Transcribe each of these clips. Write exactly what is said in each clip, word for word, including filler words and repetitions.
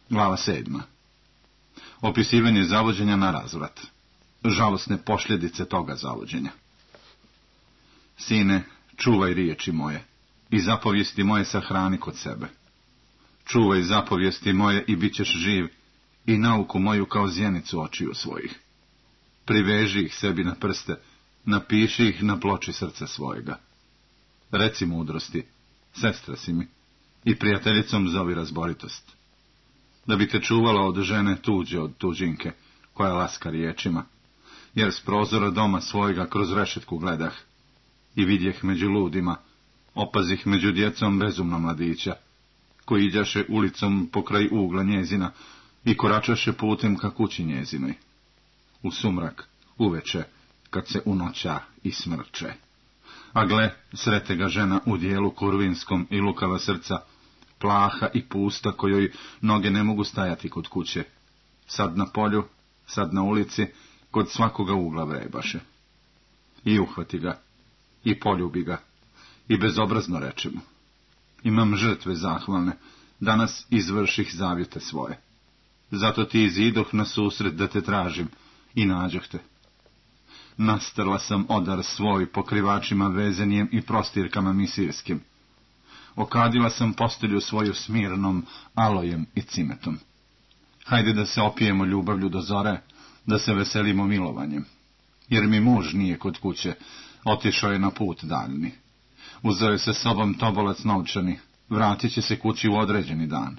Glava sedma. Opisivanje zavođenja na razvrat. Žalosne posljedice toga zavođenja. Sine, čuvaj riječi moje i zapovijesti moje sahrani kod sebe. Čuvaj zapovijesti moje i bit ćeš živ, i nauku moju kao zjenicu očiju svojih. Priveži ih sebi na prste, napiši ih na ploči srca svojega. Reci mudrosti, sestra si mi, i prijateljicom zovi razboritost. Da bi te čuvala od žene tuđe od tuđinke, koja laska riječima, jer s prozora doma svojega kroz rešetku gledah, i vidjeh među ludima, opazih među djecom bezumna mladića, koji iđaše ulicom pokraj ugla njezina i koračaše putem ka kući njezinoj. U sumrak, uveče, kad se unoća i smrče. A gle, srete ga žena u dijelu kurvinskom i lukava srca, plaha i pusta kojoj noge ne mogu stajati kod kuće. Sad na polju, sad na ulici, kod svakoga ugla vrebaše. I uhvati ga, i poljubi ga, i bezobrazno reče mu: imam žrtve zahvalne, danas izvrših zavjete svoje. Zato ti izidoh na susret da te tražim, i nađoh te. Nastrla sam odar svoj pokrivačima vezenijem i prostirkama misirskim. Okadila sam postelju svoju smirnom alojem i cimetom. Hajde da se opijemo ljubavlju do zore, da se veselimo milovanjem. Jer mi muž nije kod kuće, otišao je na put daljni. Uzeo je sa sobom tobolac novčani, vratit će se kući u određeni dan.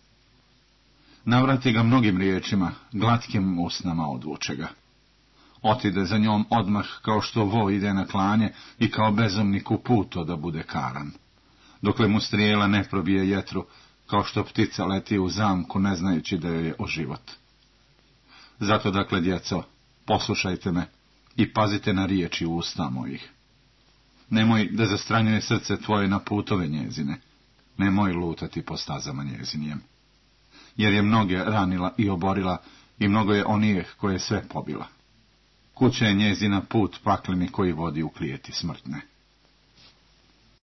Navrati ga mnogim riječima, glatkim usnama odvuče ga. Otide za njom odmah kao što vo ide na klanje i kao bezumnik u puto da bude karan. Dokle mu strijela ne probije jetru, kao što ptica leti u zamku ne znajući da joj je o život. Zato dakle, djeco, poslušajte me i pazite na riječi usta mojih. Nemoj da zastranjuje srce tvoje na putove njezine, nemoj lutati po stazama njezinijem. Jer je mnoge ranila i oborila, i mnogo je onijeh koje sve pobila. Kuća je njezina put pakleni koji vodi u klijeti smrtne.